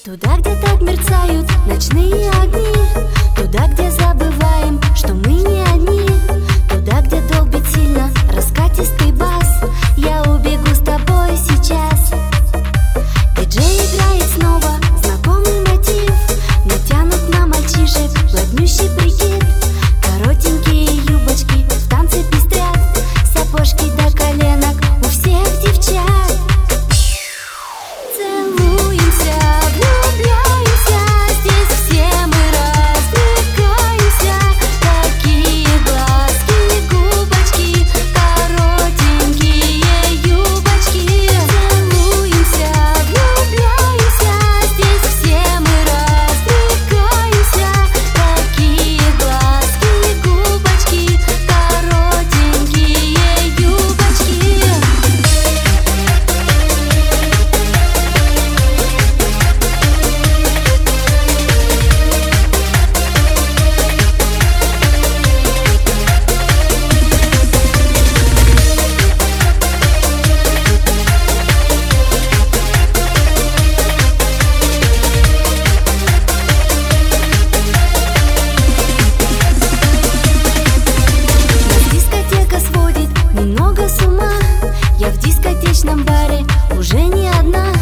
Туда, где так мерцают ночные огни, туда, где забываем, что мы не одни, туда, где долбит сильно раскатистый бас. Я убегу с тобой сейчас. Диджей играет снова знакомый мотив, натянут на мальчишек ладнющий прикид. Коротенькие юбочки в танце пестрят, сапожки до коленок у всех девчат. Целуемся, влюбляемся, здесь все мы развлекаемся. Такие глазки, губочки, коротенькие юбочки. Целуемся, влюбляемся, здесь все мы развлекаемся. Такие глазки, губочки, коротенькие юбочки. Дискотека сводит немного с ума. Я в дискотечном баре уже не одна.